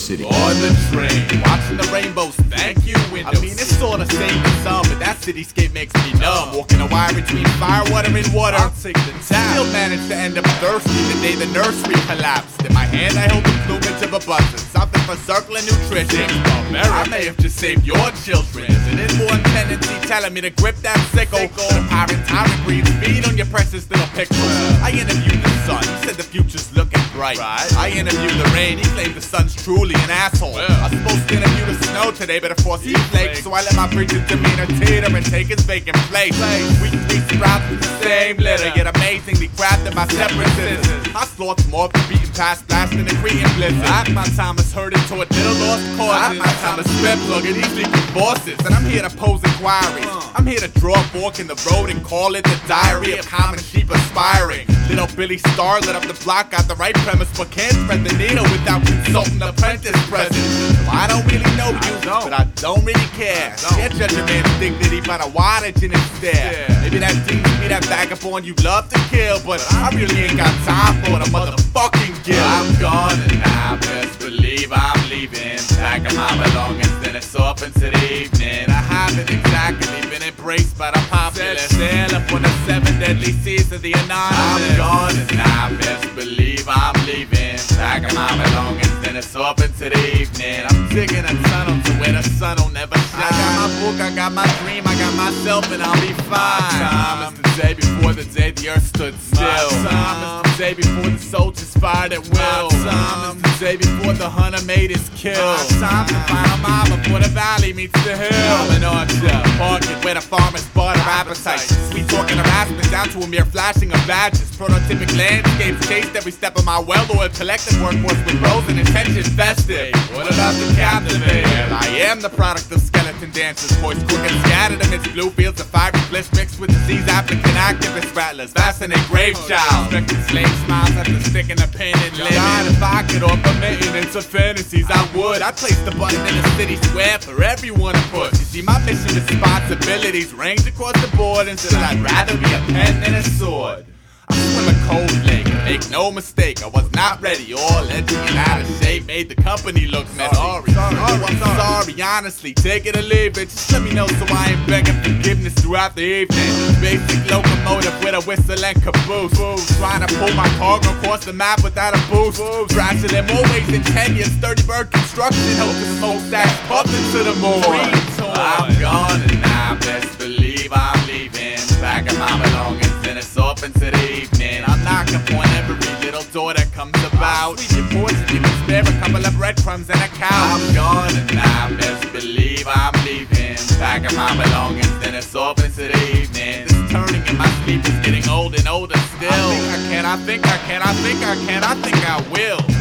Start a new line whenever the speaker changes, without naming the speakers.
city.
On the train, watching the rainbows, thank you, windows. I mean, it's sorta same as some, but that cityscape makes me numb. Walking a wire between fire, water, and water. I'll take the time. Still managed to end up thirsty the day the nursery collapsed. In my hand, I hold the plumage of a buzzard, something for circling nutrition. I may have just saved your children. An inborn tendency telling me to grip that sickle. The pirate tyrant breathes feed on your precious little pixels. I interviewed the sun, he said the future's looking bright. I interviewed the rain, he claimed the sun's truly an asshole. I was supposed to interview the snow today, but of course he flaked. So I let my preacher's demeanor teeter and take his vacant place. We sprout from the same litter, yet amazingly crafted by separate scissors. I slaughter more of the beaten past blasting the Cretan blizzard. My time is hurting toward little lost causes. My time is spent plugging these leaking bosses. And I'm here to pose inquiries. I'm here to draw a fork in the road and call it the diary of common sheep aspiring. Little Billy Star lit up the block, got the right premise, but can't spread the needle without consulting the apprentice present. I don't really know you, but I don't really care. Can't judge a man's dignity by the wattage in his stare. Maybe that demon be that vagabond you love to kill, but I really ain't got time for the motherfucking guilt. I'm gone and I best believe I'm leaving. Packing my belongings, then it's off into the evening. I haven't exactly been embraced by the populace. Sail up on the 7 deadly seas of the anonymous. I'm gone and I best believe I'm leaving. Packing my belongings, then it's off into the evening. I'm digging a tunnel to where the sun will never shine. I got my book, I got my dream, I got myself, and I'll be fine. My time is the day before the day the earth stood still. My time is the day before the soldiers fired at will. My time is the day before the hunter made his kill. My time to find a mile before the valley meets the hill. I'm an archer, market where the farmers barter appetite. Sweet talking harassment down to a mere flashing of badges. Prototypic landscapes chased every step of my well-oiled collective workforce with roles and intentions vested. What about the captivated? I am the product of skeleton dancers, voice quick and scattered amidst blue fields of fiery bliss mixed with disease applicant activist rattlers. Fascinate grave child, expecting slave smiles after sticking a pin in living. God, if I could offer maintenance of fantasies, I would. I'd place the button in the city square for everyone to push. You see, my mission responsibilities range across the board, and so I'd rather be a pen than a sword. I swim a cold lake, make no mistake, I was not ready. All edgy and out of shape, made the company look messy. I'm sorry, honestly, take it or leave it. Just let me know so I ain't begging forgiveness throughout the evening. Basic locomotive with a whistle and caboose. Trying to pull my cargo across the map without a boost. Crashing in more ways than 10 years, 30 bird construction. Hope the smokestack puffing to the moon. I'm gone and I best believe I'm leaving. Packing my belongings, then it's off into the evening. I'm knocking on every little door that comes about. Sweet your poison, you can spare a couple of breadcrumbs and a cow. I'm gone and I best believe I'm leaving. Packing my belongings, then it's off into the evening. This turning in my sleep is getting old and older still. I think I can, I think I will.